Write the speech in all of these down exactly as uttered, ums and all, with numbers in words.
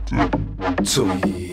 تویی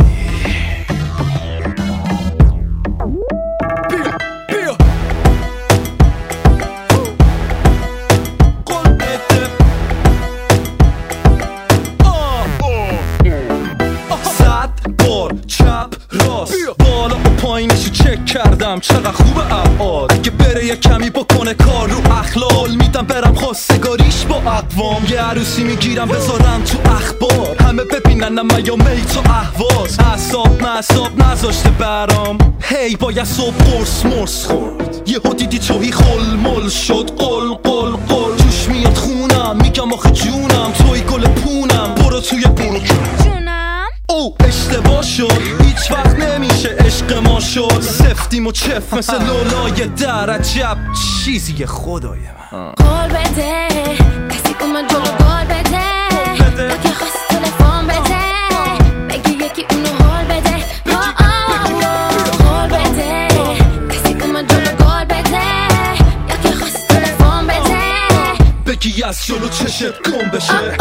بالا و پایینشو چک کردم چقدر خوبه ابعاد اگه بره یه کمی بکنه کار رو اخلال میدم برم خواستگاریش با اقوام یه عروسی میگیرم بذارم تو اخبار همه ببینن من یا میت و اهواز اعصاب معصاب نذاشته برام هی باید صبح قرص مرس خورد یهو دیدی توهی خل مل شد قل قل قل جوش میاد خونم میگم آخه جونم توی گل پونم برو توی برو جونم او اشتباه شد هیچ وقت نمیشه عشق ما شد سفتیم و چف مثل لولای در عجب چیزی خدای من قول بده کسی اومد جلو قول بده تا که خواست تلفن بده بگی یکی اونو حال بده قول بده کسی اومد جلو قول بده یا که خواست تلفن بده بگی از جلو چشت گم بشه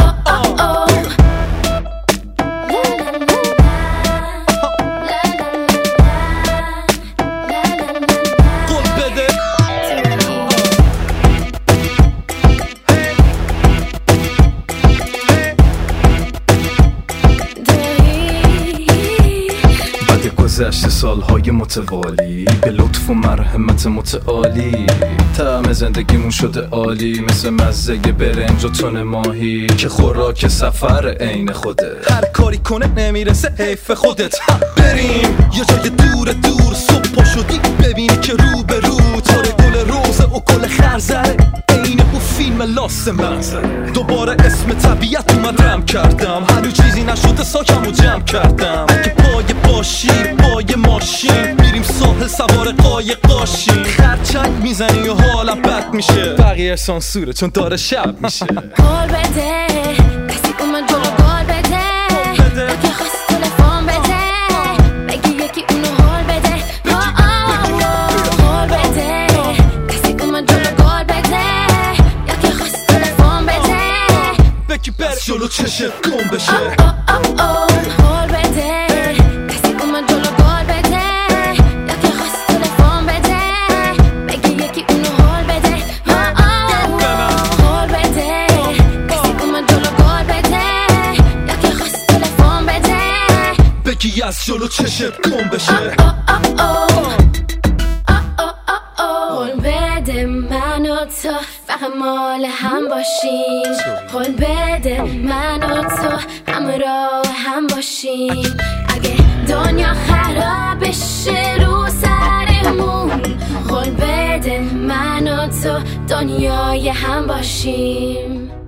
گذشته سالهای متوالی به لطف و مرحمت متعالی طعم زندگیمون شده عالی مثل مزه برنج و تن ماهی که خوراک سفر عین خوده هر کاری کنه نمیرسه حیف خودت بریم یه جای دور دور صبح پا شدی ببینی که رو به رو تاره گل روزه و گل خرزره عین او فیلم لاست منظره دوباره اسم طبیعت اومدم کردم هنو چیزی نشده ساکم و جمع کردم اگه پای باشی پای ماشین میریم ساحل سوار قایق قاشیم خرچنگ میزنی و حالم بد میشه بقیه سانسوره چون داره شب میشه قول بده کسی اومد جلو قول بده تا که خواست تلفن بده بگی یکی اونو حال بده قول بده کسی اومد جلو قول بده یا که خواست تلفن بده بگی بر جلو چشت گم بشه قول بده کسی اومد جلو قول بده یا که خواست تلفن بده بگی یکی اونو حال بده قول بده کسی اومد جلو قول بده یا که خواست تلفن بده بگی از جلو چشت گم بشه قول بده من و تو فقط مال هم باشیم قول بده من و تو همراه هم باشیم اگه دنیا خراب بشه رو سرمون قول بده من و تو دنیای هم باشیم